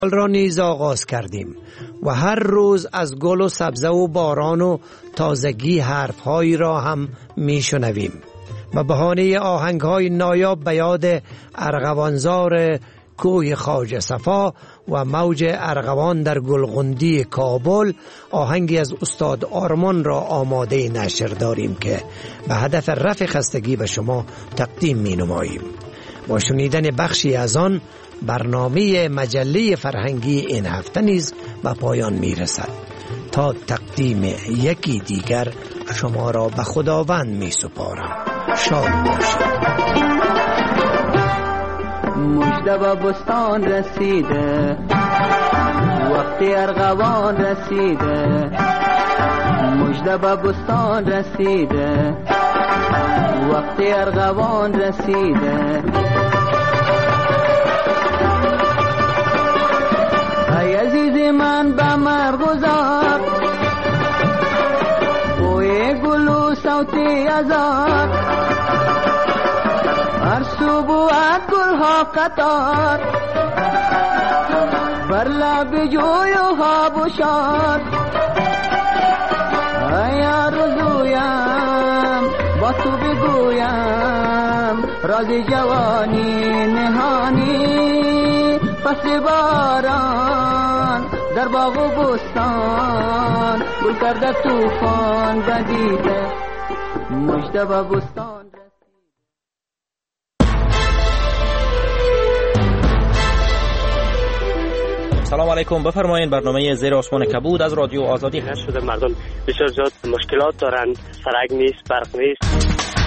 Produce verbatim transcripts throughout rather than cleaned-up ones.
را نیز آغاز کردیم و هر روز از گل و سبزه و باران و تازگی حرفهایی را هم می شنویم و بهانه آهنگهای نایاب به یاد ارغوانزار کوه خواجه صفا و موج ارغوان در گلغندی کابل آهنگی از استاد آرمان را آماده نشر داریم که به هدف رفع خستگی به شما تقدیم می نماییم. با شنیدن بخشی از آن برنامه مجله فرهنگی این هفته نیز به پایان می رسد. تا تقدیم یکی دیگر شما را به خداوند می سپارم. شاد باشید. مژده به بستان رسیده، وقتی ارغوان رسیده. مژده به بستان رسیده، وقتی ارغوان رسیده. ای عزیز من به مرغزار، بوی گل و صوتی ازار. هر سو بود گل ها قطار، بر لب جوی ها بشار. ای آرزویم با تو بگویم، راز جوانی نهانی. فصل باران در باغ و بستان، گل کرده توفان بدیده. مژده به بستان. سلام علیکم، بفرمایید. برنامه زیر آسمان کبود از رادیو آزادی هست شده. مردم بسیار زیاد مشکلات دارند، سرک نیست، برق نیست.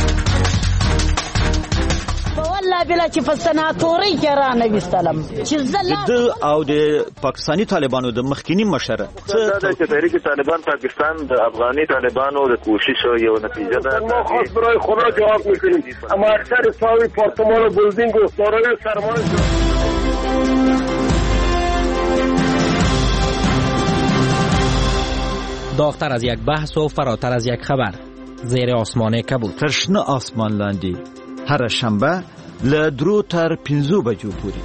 والله بلا چې په سناتوري کې را نویستلم چې زله د او د پاکستانی طالبانو د مخکینی مشره څه د تحریک طالبان پاکستان د افغاني طالبانو د کوشش یو نتیجه ده. ما خاص برای خدا جواب میکنیم، اما اکثر ساوی پارتمان و بلدینگ و دارای سرمایه داغتر از یک بحث و فراتر از یک خبر. زیر آسمان کبود. ترشنه آسمان لاندی هر شنبه له درو تر پنځو بجو پورې.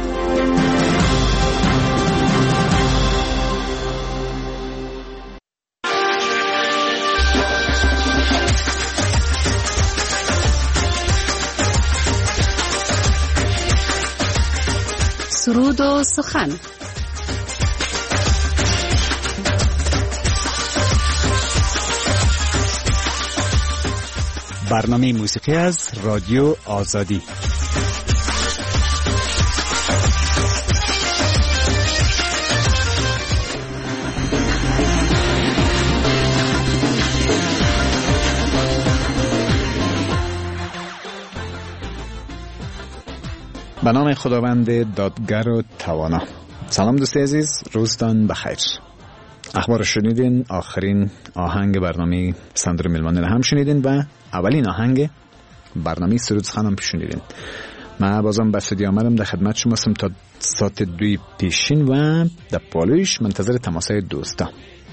سرود و سخن. برنامه موسیقی از رادیو آزادی. به نام خداوند دادگر و توانا. سلام دوستی عزیز، روزتان بخیر. اخبار شنیدین، آخرین آهنگ برنامه صندوق میلمانه هم شنیدین و اولین آهنگ برنامه سرود سخن هم شنیدین. من بازم به استودیو آمدم، در خدمت شما هستم تا ساعت دوی پیشین و در پالویش منتظر تماسای دوستا.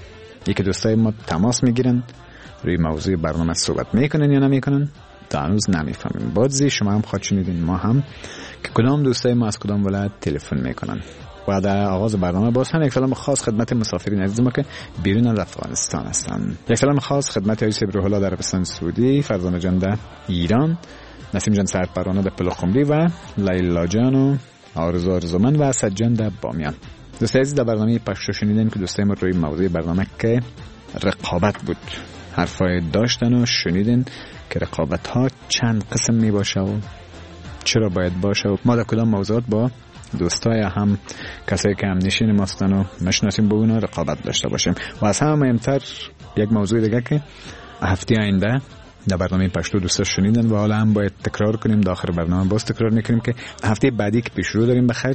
یکی دوستای ما تماس میگیرن، روی موضوع برنامه صحبت میکنن یا نمیکنن تا هنوز نمیفهمیم. بازی شما هم خواهد شنیدین ما هم که کدام دوستای ما از کدام ولایت تلفن میکنن. و در آغاز برنامه باز هم یک سلام خاص خدمت مسافرین عزیز ما که بیرون از افغانستان هستند. یک سلام خاص خدمت آقای سبروح الله در عربستان سعودی، فرزانه جان در ایران، نسیم جان سرپرانه در پلوخمری و لیلا جان و آرزو آرزومن و اسد جان در بامیان. دوستای عزیز، در برنامه پخش شنیدین که دوستای ما روی موضوع برنامه که رقابت بود حرفای داشتن و شنیدین که رقابت ها چند قسم می باشه و چرا باید باشه و ما در کدام موضوعات با دوستای هم کسایی که هم نشین ماستن و مشناسیم با اونا رقابت داشته باشیم. و از همه مهمتر یک موضوع دیگه که هفته آینده در برنامه پشتو دوستا شنیدن و حالا هم باید تکرار کنیم، در آخر برنامه باز تکرار میکنیم که هفته بعدی که پیش رو داریم بخیر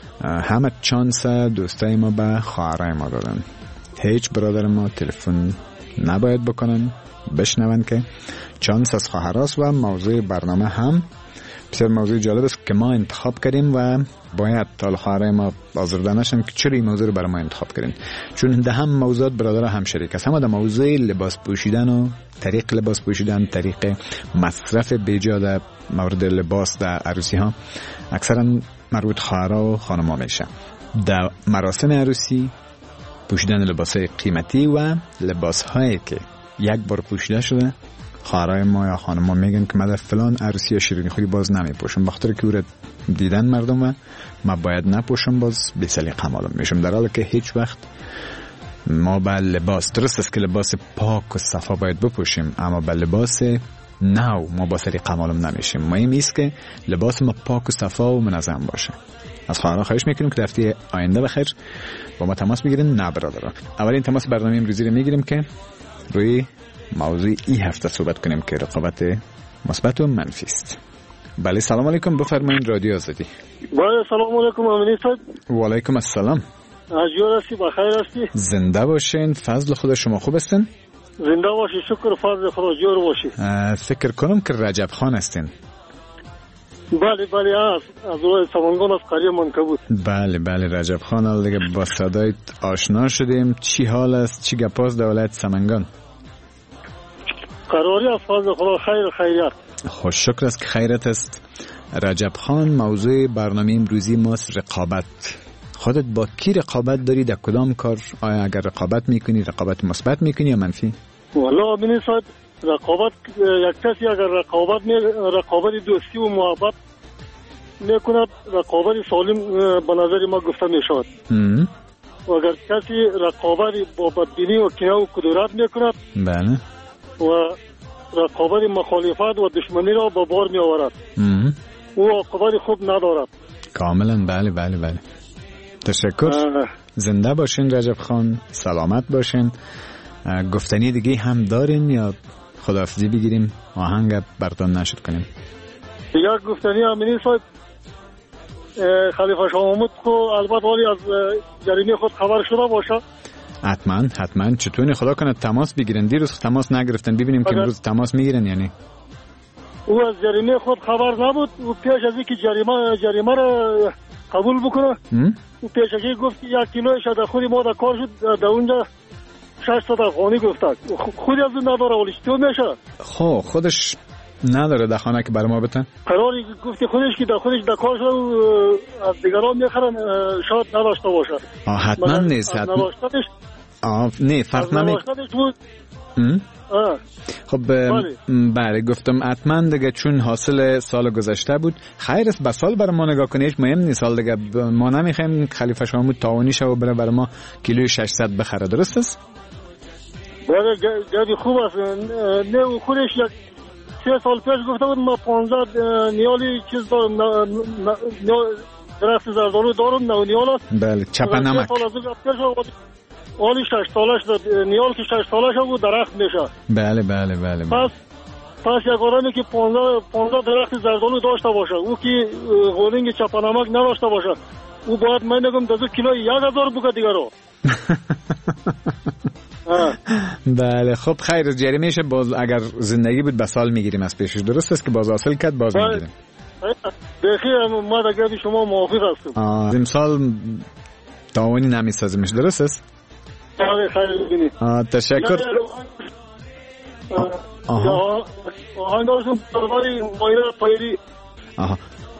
همه چانس دوستای ما به خواهرای ما دادن. هیچ برادر ما تلفن نباید بکنن، بشنون که چانس از خواهراست. و موضوع برنامه هم بسیار موضوع جالب است که ما انتخاب کردیم و باید تا خواهرای ما آزرده نشن که چرا این موضوع رو برای ما انتخاب کردین، چون ده هم موضوعات برادر هم شریک است. اما در موضوع لباس پوشیدن و طریق لباس پوشیدن، طریق مصرف بیجا در مورد لباس در عروسی ها اکثرا مربوط خواهرها و خانم‌ها میشه. در مراسم عروسی پوشیدن لباسهای قیمتی و لباسهایی که یک بار پوشیده شده خواهرای ما یا خانم ما میگن که من در فلان عروسی یا شیرینی خوری باز نمیپوشم، بخاطر که او را دیدن مردم و من باید نپوشم، باز بی سلیقه معلوم میشم، در حالی که هیچ وقت ما با لباس، درست است که لباس پاک و صفا باید بپوشیم، اما با لباس نو ما با سلیقه معلوم نمیشیم. مهم است که لباس ما پاک و صفا و منظم باشه. از خواهران خواهش میکنیم که هفته آینده بخیر با ما تماس بگیرین. نه برادران، اولین تماس برنامه امروزی رو میگیریم که روی موضوع این هفته صحبت کنیم که رقابت مثبت و منفی است. بله سلام علیکم، بفرمایید رادیو آزادی. بله سلام علیکم امین صاحب. و علیکم السلام. اجور هستی، بخیر هستی؟ زنده باشین، فضل خدا شما خوب هستین؟ زنده باشی، شکر فضل خدا، جور باشی. فکر کنم که رجب خان هستین. بله بله از از روی سمنگان از قریه منکبوت. بله بله رجب خان، حال دیگه با صدایت آشنا شدیم. چی حال است، چی گپاست در ولایت سمنگان؟ قراری از فضل خدا خیر خیریت. خوش شکر است که خیرت است. رجب خان، موضوع برنامه امروزی ماست رقابت. خودت با کی رقابت داری، در کدام کار؟ آیا اگر رقابت میکنی رقابت مثبت میکنی یا منفی؟ والله امین صاحب، رقابت یک کسی اگر رقابت می رقابت دوستی و محبت میکند، رقابت سالم به نظر ما گفته میشود. و اگر کسی رقابت با بدبینی و کینه و کدورت میکند، بله، و رقابت مخالفت و دشمنی را به بار می آورد، او عاقبت خوب ندارد. کاملا بله بله بله. تشکر. آه. زنده باشین رجب خان، سلامت باشین. گفتنی دیگه هم دارین یا خداحافظی بگیریم، آهنگ بردان نشد کنیم؟ یک گفتنی امینی صاحب، خلیفه شاه محمود کو البته ولی از جریمه خود خبر شده باشه. حتما حتما. چطوری خدا کنه تماس بگیرن، دیروز تماس نگرفتن، ببینیم که امروز تماس میگیرن. یعنی او از جریمه خود خبر نبود، او پیش از اینکه جریمه جریمه را قبول بکنه او پیش از اینکه گفت یک کیلو شده خودی ما در کار شد در اونجا ششصد افغانی گفتن، خودی از اون نداره، ولی چطور میشه؟ خب خودش نداره در خانه که برای ما بتن؟ قراری گفتی خودش که در خودش در کار شد از دیگران میخرن، شاید نداشته باشه. آه حتما نیست. حتما آه نه فرق نمی خب بله گفتم حتما دیگه، چون حاصل سال گذشته بود. خیر است به سال برای ما نگاه کنی، هیچ مهم نیست. سال دیگه ما نمیخوایم خلیفه شاه محمود تاوانی شه و بره برای ما کیلوی ششصد بخره، درست است؟ بله گردی خوب است. نه خودش یک سه سال پیش گفته بود ما پانزده نیالی چیز دارم، درخت زردالو دارم، نو نیال است. بله چپا نمک. ولی شش سالش نیال که شش سالش بود درخت میشه. بله بله بله. پس پس یک آدمی که پانزده درخت زردالو داشته باشه، او که غولینگ چپانمک نداشته باشه، او باید من نگم دو کیلو یک هزار بگه دیگه رو. بله خب خیر، جریمهش باز اگر زندگی بود به سال میگیریم از پیشش، درست است که باز حاصل کرد باز میگیریم. بخیر ما دیگه شما موافق هستم. امسال تاوانی نمیسازیمش، درست است؟ بله خیلی ببینید. تشکر. آها آهنگ داشتم درباره مایره پایری. آها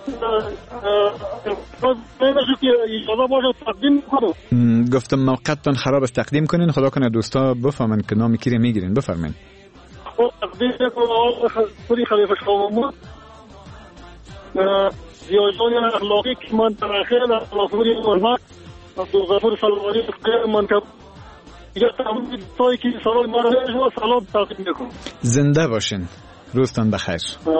گفتم موقعتون خراب است، تقدیم کنین خدا کنه دوستا بفهمن که نام کی رو میگیرین. بفرمایید. خب تقدیم کنم خودی خلیفه شاه محمود، زیاجان اخلاقی که من در اخیر اخلاقی حرمت عبدالغفور سلوانی منکب دیگه تمام دوستایی که سلام ما رو سلام تقدیم میکنم. زنده باشین، روزتان بخیر.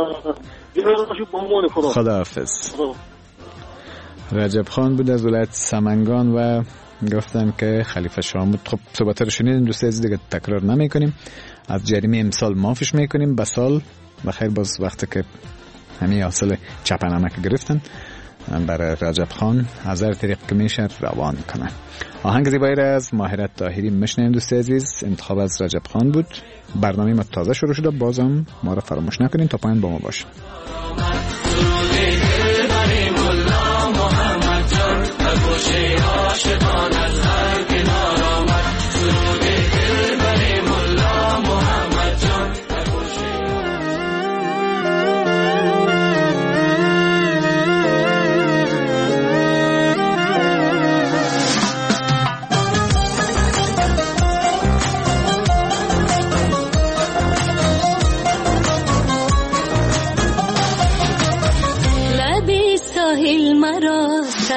خدا حافظ. رجب خان بود از ولایت سمنگان و گفتن که خلیفه شاه محمود. خب صحبت رو شنیدین دوست عزیز، دیگه تکرار نمی کنیم. از جریمه امسال معافش میکنیم، به سال بخیر. باز وقتی که همین حاصل چپنمک گرفتن برای رجب خان از هر طریق که میشه روان کنن. آهنگ زیبایی را از ماهرت طاهری میشنیم دوست عزیز، انتخاب از رجب خان بود. برنامه ما تازه شروع شده، بازم ما را فراموش نکنین تا پایان با ما باشین.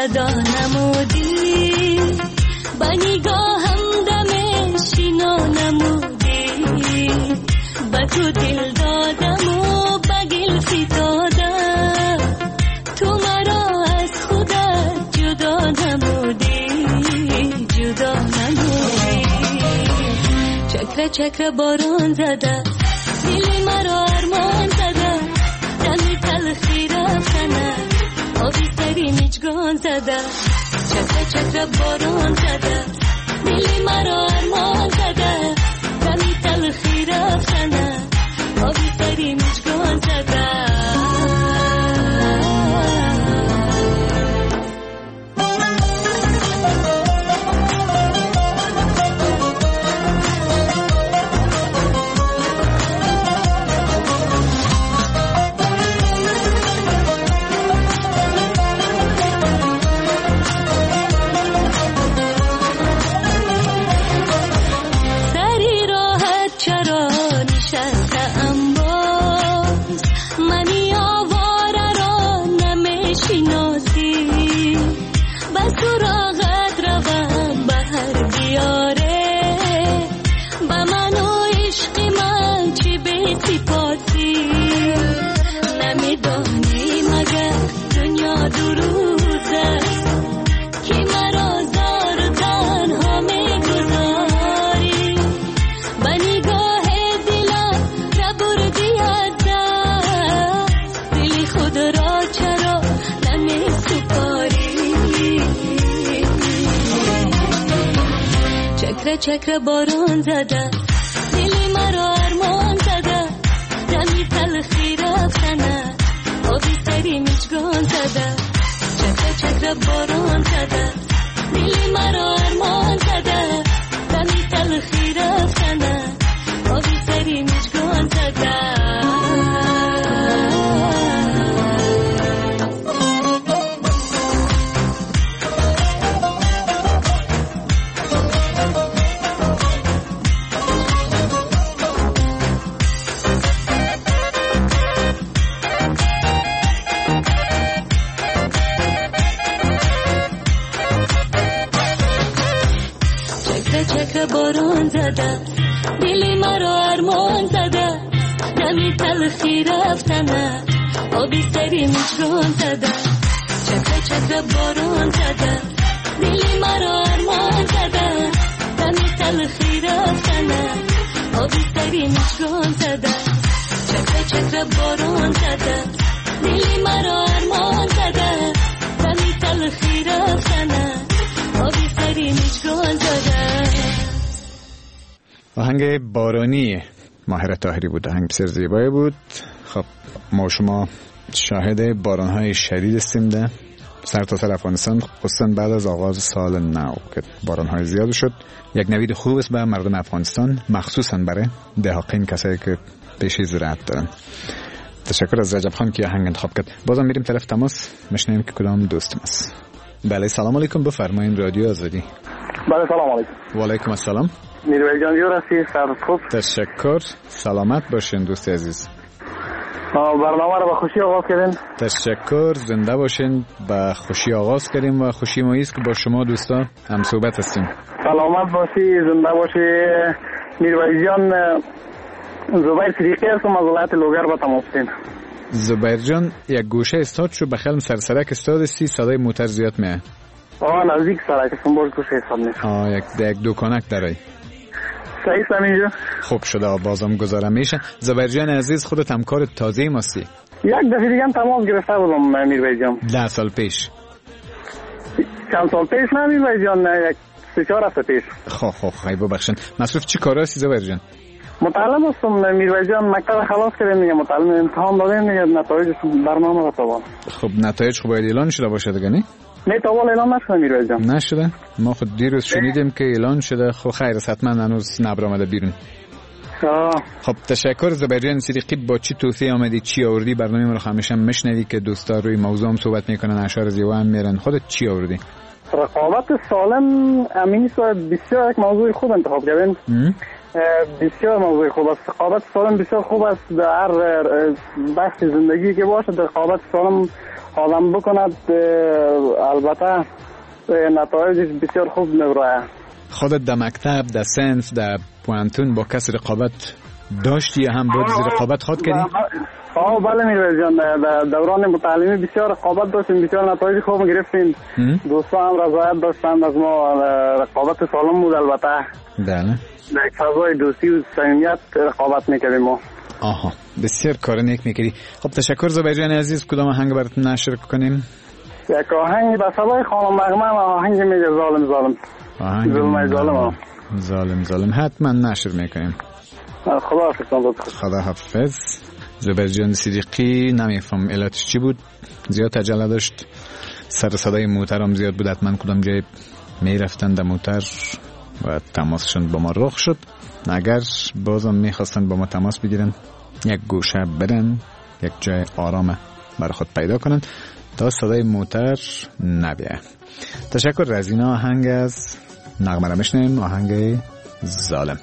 صدا نمودی، با نگاهم دم شینا نمودی، با تو دل دادم و بگل فتادم، تو مرا از خودت جدا نمودی، جدا نمودی. چکر چکر باران زده دل مرا ارمان زده، دمی تلخی رفتنه آبی سری میچگان زده، چکر چکر باران زده دل مرا ارمان زده، دمی تلخی رفتنه آبی سری میچگان زده. چکر باران زده دل مرا ارمان زده، دمی تلخی رفتنه آبی سری میچگان زده، چکر چکر باران زده دل مرا ارمان زده، دمی تلخی رفتنه آبی سری میچگان زده. باران زده دل مرا ارمان زده، دمی تلخی رفتنه آبی سری میچگان زده، چکر چکر باران زده دل مرا ارمان زده، دمی تلخی رفتنه آبی سری میچگان زده، چکر چکر باران زده دل مرا ارمان زده، دمی تلخی رفتنه آبی سری میچگان زده. آهنگ بارانی ماهر طاهری بود، آهنگ بسیار زیبایی بود. خب ما شما شاهد بارانهای شدید هستیم ده سر تا سر افغانستان، خصوصا بعد از آغاز سال نو که بارانهای زیاد شد. یک نوید خوب است به مردم افغانستان، مخصوصا برای دهاقین، کسایی که پیش زراعت دارن. تشکر از رجب خان که آهنگ انتخاب کرد. بازم میریم طرف تماس، میشنیم که کدام دوستم است. بله سلام علیکم، بفرمایید رادیو آزادی. بله سلام علیکم. و علیکم السلام. میرویس جان جور هستی؟ سرت خوب؟ تشکر، سلامت باشین دوست عزیز. برنامه رو با خوشی آغاز کردین. تشکر، زنده باشین. با خوشی آغاز کردیم و خوشی ما است که با شما دوستا هم صحبت هستیم. سلامت باشی، زنده باشی. میرویس جان زبیر صدیقی هستم از ولایت لوگر با تماس هستیم. زبیر جان یک گوشه استاد شو بخلم سرسرک استاد سی، صدای موتر زیاد میه. آه نزدیک سرک هستم، باز گوشه استاد نیست. آه یک یک دکانک داره. صحیح است اینجا. خوب شده، بازم گذارم میشه. زبیر جان عزیز، خودت همکار تازه ماستی؟ یک دفعه دیگه هم تماس گرفته بودم میرویس جان. ده سال پیش. چند سال پیش نه میرویس جان، یک سه چهار هفته پیش. خب خب خیلی ببخشید. مصروف چی کار هستی زبیر جان؟ متعلم هستم میرویس جان، مکتب خلاص کردیم دیگه، متعلم امتحان دادیم دیگه، نتایج برنامه رو تابان. خب نتایج خوب اعلان شده باشه دیگه نه؟ نه تا اول اعلان نشده میرویس جان. نشده؟ ما خود دیروز شنیدیم که اعلان شده. خب خیر است، حتما هنوز نبرآمده بیرون. خب تشکر زبیر جان صدیقی. با چی توصیه آمدی، چی آوردی؟ برنامه ما رو همیشه میشنوی که دوستا روی موضوع هم صحبت میکنن، اشعار زیبا هم میرن. خودت چی آوردی؟ رقابت سالم امین است، بسیار یک موضوع خوب انتخاب کردین. بسیار موضوع خوب است. رقابت سالم بسیار خوب است. در هر بخش زندگی که باشد رقابت سالم آدم بکند، البته نتایجش بسیار خوب می‌برد. خودت در مکتب، در صنف، در پوانتون با کس رقابت داشتی یا هم بود زیر رقابت خود کردی؟ آه بله میروز جان، در دوران متعلمی بسیار رقابت داشتیم، بسیار نتایج خوب گرفتیم. دوستان هم رضایت داشتند از ما. رقابت سالم بود البته. بله. در یک فضای دوستی و صمیمیت رقابت میکردیم ما. آها، بسیار کار نیک میکردی. خب تشکر زبیر جان عزیز. کدام آهنگ براتون نشر کنیم؟ یک آهنگ به صدای خانم نغمه، آهنگ میگه ظالم ظالم. آهنگ ظلم ظالم ظالم ظالم حتما نشر میکنیم. خدا حافظ. خدا حافظ. زبیر جان صدیقی، نمیفهم علتش چی بود، زیاد عجله داشت، سر صدای موتر هم زیاد بود، حتما کدام جای میرفتن در موتر و تماسشون با ما رخ شد. اگر بازم میخواستن با ما تماس بگیرن، یک گوشه برن، یک جای آرام برای خود پیدا کنن تا صدای موتر نبیه. تشکر. از این آهنگ از نغمه را میشنیم، آهنگ ظالم.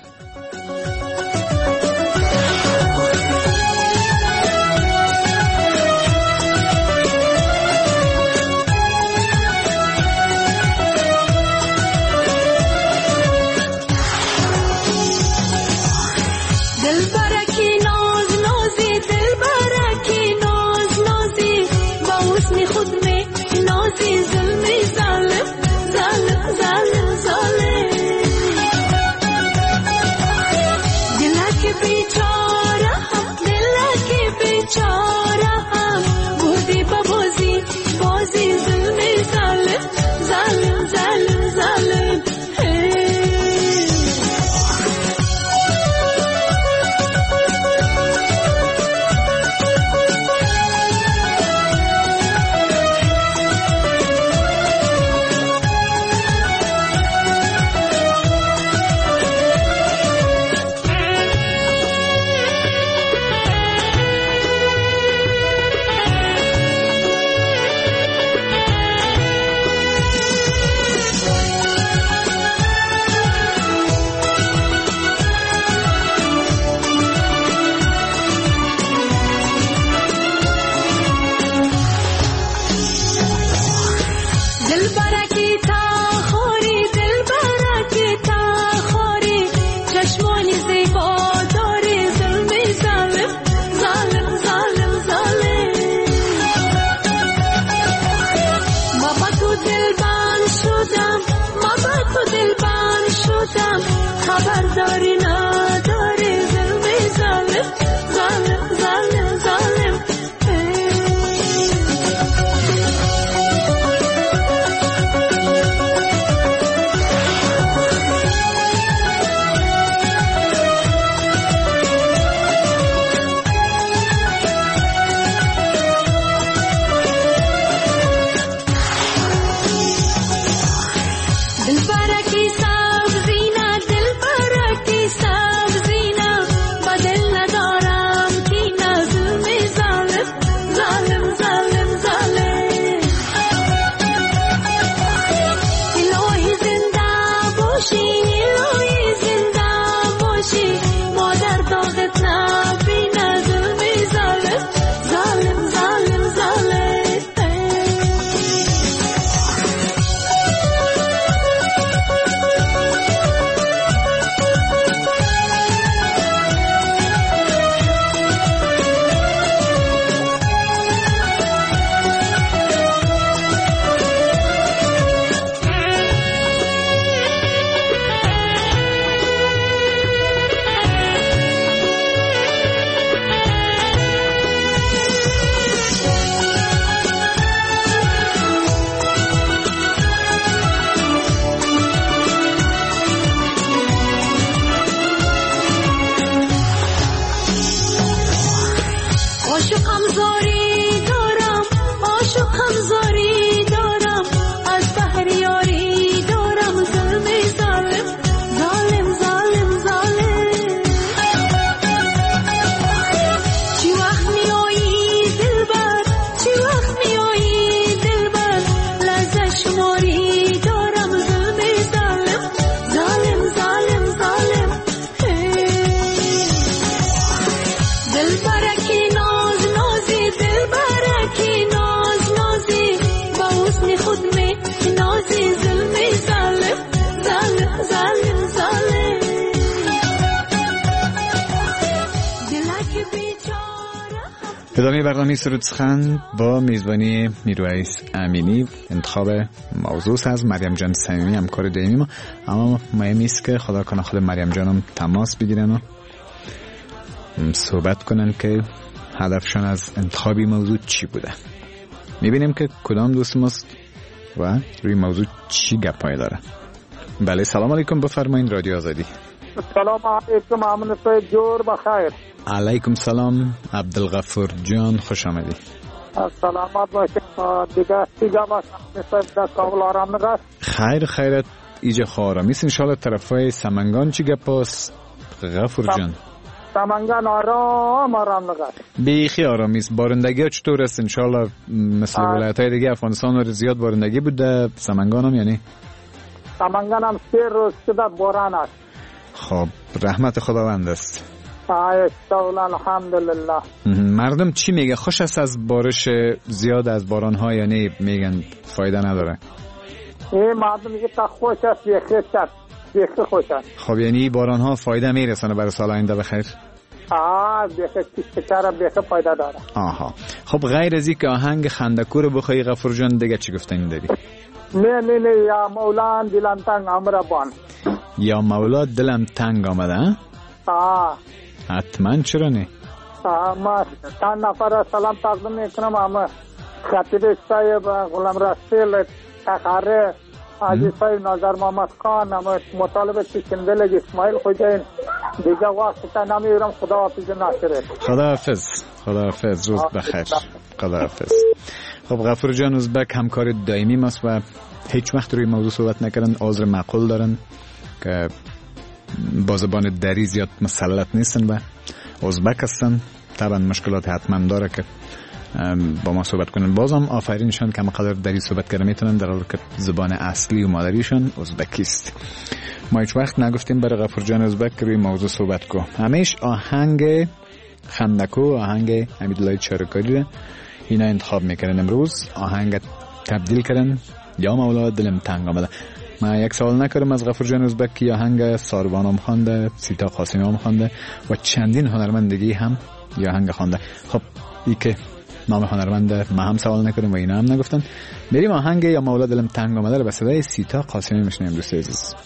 ادامه برنامه سرود سخن با میزبانی میرویس امینی. انتخاب موضوع از مریم جان صمیمی همکار دائمی ما. اما مهم است که خدا کنه خود مریم جانم تماس بگیرن و صحبت کنن که هدفشان از انتخابی موضوع چی بوده. میبینیم که کدام دوست ماست و روی موضوع چی گپای داره. بله سلام علیکم، بفرمایید رادیو آزادی. سلام علیکم، امن صاحب جور بخیر. علیکم سلام عبدالغفور جان، خوش آمدی. سلامت باشید. دیگه دیگه باشید در کابل آرام نگست. خیر خیرت ایجا خوارامیست انشالله. طرفای سمنگان چی گپاست غفور جان؟ سمنگان آرام آرام نگست، بیخی آرامیست. بارندگی ها چطور است انشالله؟ مثل ولایت های دیگه افغانستان و زیاد بارندگی بوده، سمنگان هم یعنی؟ سمنگان هم سه روز شده باران است. خب رحمت خداوند است. آیستول الحمدلله. مردم چی میگه؟ خوش است از بارش زیاد از باران ها یعنی میگن فایده نداره؟ این مردم میگه تا خوش است بیخی است، بیخی خوش است. خب یعنی باران ها فایده میرسانه برای سال آینده بخیر؟ آه بیخی کشتکار بیخی فایده داره. آها خب غیر از این که آهنگ خندکو رو بخوایی غفور جان دیگه چی گفتنی داری؟ نه نه نه یا مولا دلم تنگ امربان. یا مولا دلم تنگ آمده؟ آه حتما چرا نه؟ آه ما چند نفر سلام تقدیم میکنم. اما خطیب صاحب غلام رسول تخاره حاجی صاحب نظر محمد خان، اما مطالبه چکندل اسماعیل خوجین دیگه وقت تا نمیرم. خدا حافظ ناصره. خدا حافظ. خدا حافظ، روز بخیر. خدا حافظ. خب غفور جان ازبک همکار دائمی ماست و هیچ وقت روی موضوع صحبت نکردن. عذر معقول دارن که با زبان دری زیاد مسلط نیستن و ازبک هستن. طبعا مشکلات حتما داره که با ما صحبت کنن. بازم آفرینشان که مقدار دری صحبت کرده میتونن در حالی که زبان اصلی و مادریشان ازبکی است. ما هیچ وقت نگفتیم برای غفور جان ازبک روی موضوع صحبت کو. همیش آهنگ خندکو، آهنگ حمیدالله چارکاری اینا انتخاب میکنن. امروز آهنگ تبدیل کردن یا مولا دلم تنگ آمده. من یک سوال نکردم از غفور جان ازبک که آهنگ ساروان هم خوانده، سیتا قاسمی هم خوانده و چندین هنرمندگی هم یا آهنگ خوانده. خب ای که نام هنرمند ما هم سوال نکردم و اینا هم نگفتن. بریم آهنگ یا مولا دلم تنگ آمده رو به صدای سیتا قاسمی میشنیم. دوست عزیز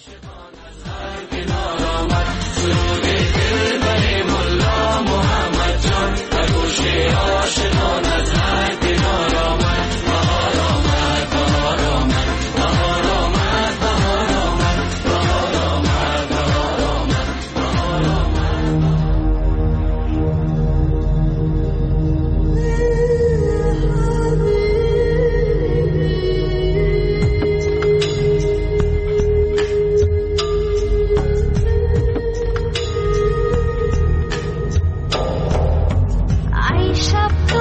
شب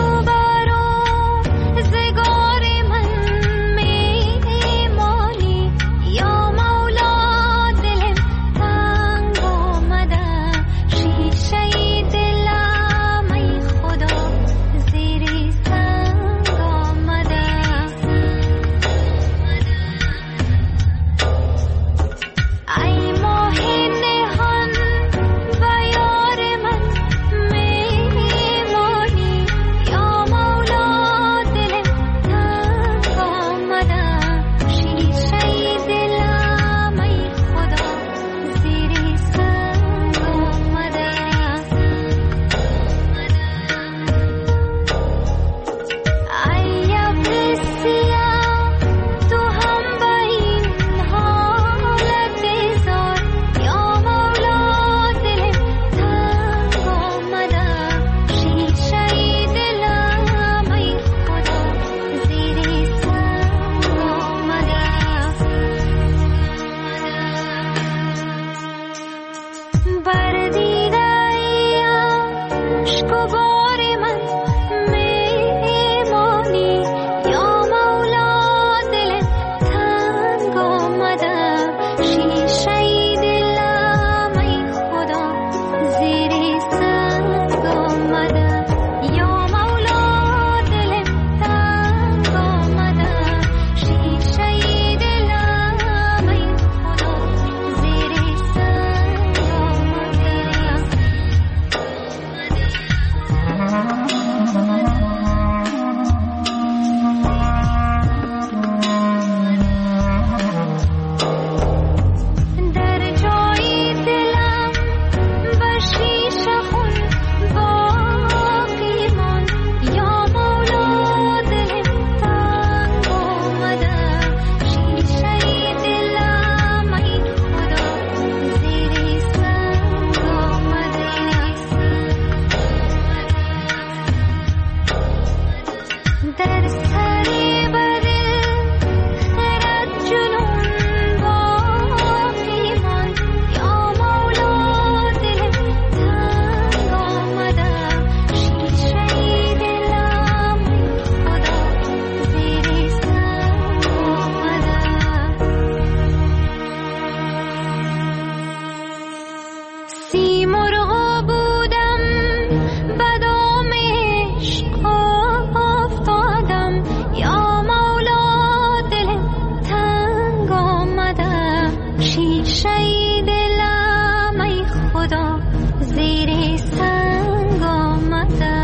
شیشه دلم ای خدا زیر سنگ آمده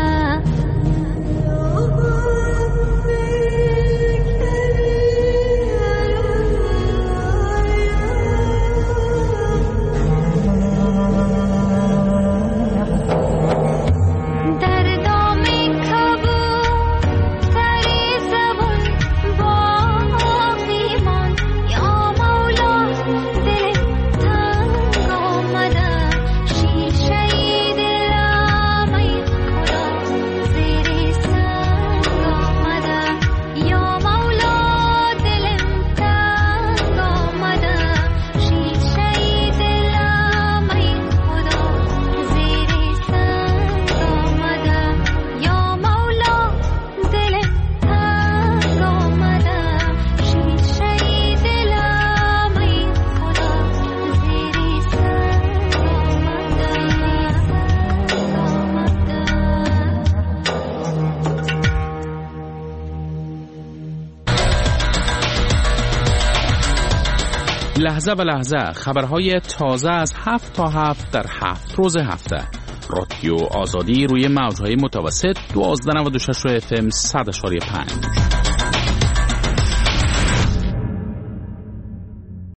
لحظه به لحظه خبرهای تازه از هفت تا هفت در هفت روز هفته. رادیو آزادی روی موجهای متوسط دوازده نود و شش اف ام صد و پنج.